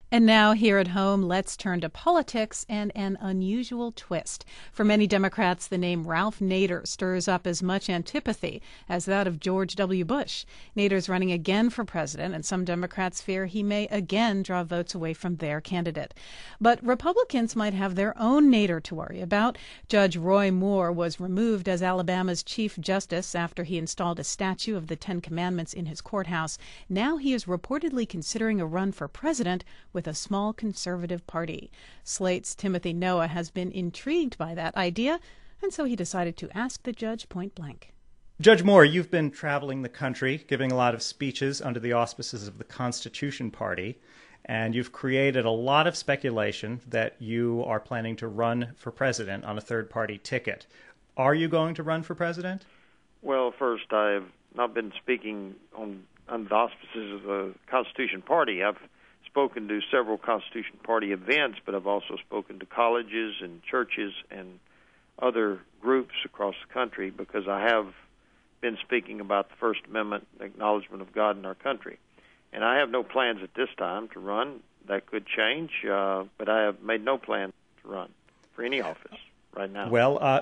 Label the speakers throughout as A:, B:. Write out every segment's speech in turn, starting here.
A: And now, here at home, let's turn to politics and an unusual twist. For many Democrats, the name Ralph Nader stirs up as much antipathy as that of George W. Bush. Nader's running again for president, and some Democrats fear he may again draw votes away from their candidate. But Republicans might have their own Nader to worry about. Judge Roy Moore was removed as Alabama's Chief Justice after he installed a statue of the Ten Commandments in his courthouse. Now he is reportedly considering a run for president with a small conservative party. Slate's Timothy Noah has been intrigued by that idea, and so he decided to ask the judge point blank.
B: Judge Moore, you've been traveling the country, giving a lot of speeches under the auspices of the Constitution Party, and you've created a lot of speculation that you are planning to run for president on a third-party ticket. Are you going to run for president?
C: Well, first, I have not been speaking under the auspices of the Constitution Party. I've spoken to several Constitution Party events, but I've also spoken to colleges and churches and other groups across the country because I have been speaking about the First Amendment acknowledgement of God in our country. And I have no plans at this time to run. That could change, but I have made no plan to run for any office right now.
B: Well,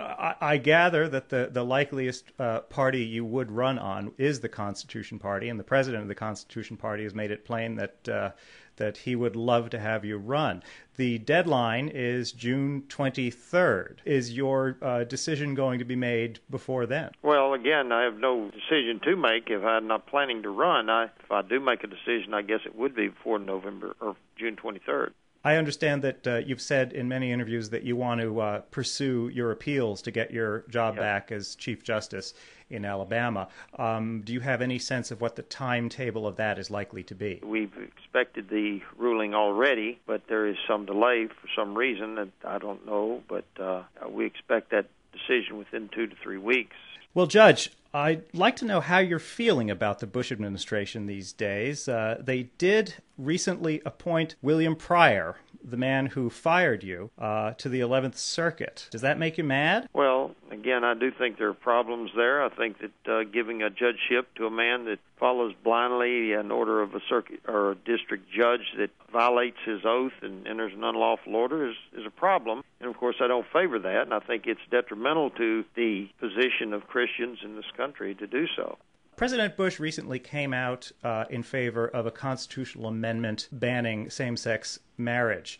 B: I gather that the likeliest party you would run on is the Constitution Party, and the president of the Constitution Party has made it plain that he would love to have you run. The deadline is June 23rd. Is your decision going to be made before then?
C: Well, again, I have no decision to make if I'm not planning to run. If I do make a decision, I guess it would be before November or June 23rd.
B: I understand that you've said in many interviews that you want to pursue your appeals to get your job back as Chief Justice in Alabama. Do you have any sense of what the timetable of that is likely to be?
C: We've expected the ruling already, but there is some delay for some reason that I don't know, but we expect that decision within 2 to 3 weeks.
B: Well, Judge, I'd like to know how you're feeling about the Bush administration these days. They did recently appoint William Pryor, the man who fired you, to the 11th Circuit. Does that make you mad?
C: Well, again, I do think there are problems there. I think that giving a judgeship to a man that follows blindly an order of a circuit or a district judge that violates his oath and enters an unlawful order is a problem. And, of course, I don't favor that, and I think it's detrimental to the position of Christians in this country to do so.
B: President Bush recently came out in favor of a constitutional amendment banning same-sex marriage.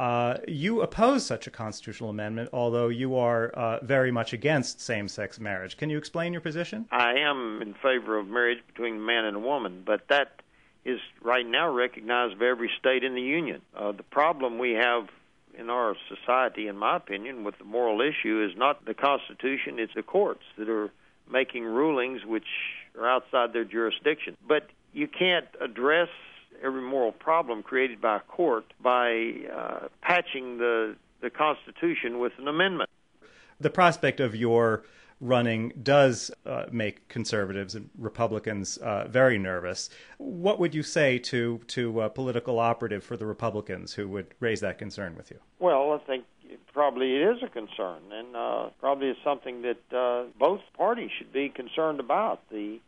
B: You oppose such a constitutional amendment, although you are very much against same-sex marriage. Can you explain your position?
C: I am in favor of marriage between a man and a woman, but that is right now recognized by every state in the Union. The problem we have in our society, in my opinion, with the moral issue is not the Constitution, it's the courts that are making rulings which are outside their jurisdiction. But you can't address every moral problem created by a court by patching the Constitution with an amendment.
B: The prospect of your running does make conservatives and Republicans very nervous. What would you say to a political operative for the Republicans who would raise that concern with you?
C: Well, I think probably it is a concern, and probably is something that both parties should be concerned about. The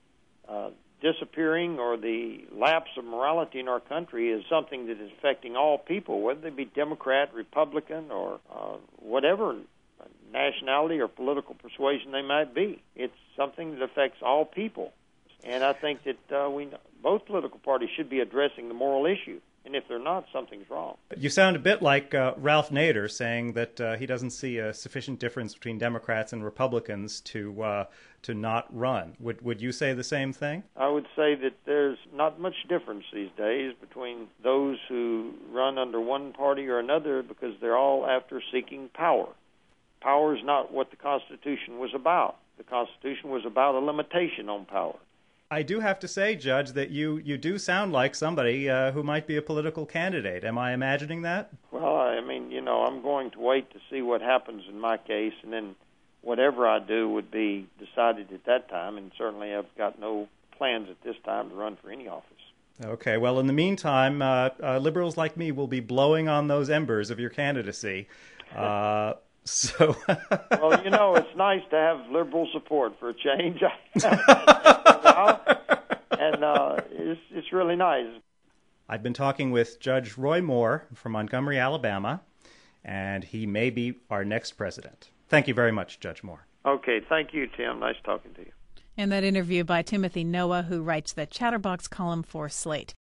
C: disappearing or the lapse of morality in our country is something that is affecting all people, whether they be Democrat, Republican, or whatever nationality or political persuasion they might be. It's something that affects all people. And I think that both political parties should be addressing the moral issue. And if they're not, something's wrong.
B: You sound a bit like Ralph Nader saying that he doesn't see a sufficient difference between Democrats and Republicans to not run. Would you say the same thing?
C: I would say that there's not much difference these days between those who run under one party or another because they're all after seeking power. Power is not what the Constitution was about. The Constitution was about a limitation on power.
B: I do have to say, Judge, that you do sound like somebody who might be a political candidate. Am I imagining that?
C: Well, I mean, I'm going to wait to see what happens in my case, and then whatever I do would be decided at that time, and certainly I've got no plans at this time to run for any office.
B: Okay, well, in the meantime, liberals like me will be blowing on those embers of your candidacy. So,
C: well, it's nice to have liberal support for a change. And it's really nice.
B: I've been talking with Judge Roy Moore from Montgomery, Alabama, and he may be our next president. Thank you very much, Judge Moore.
C: Okay, thank you, Tim. Nice talking to you.
A: And that interview by Timothy Noah, who writes the Chatterbox column for Slate.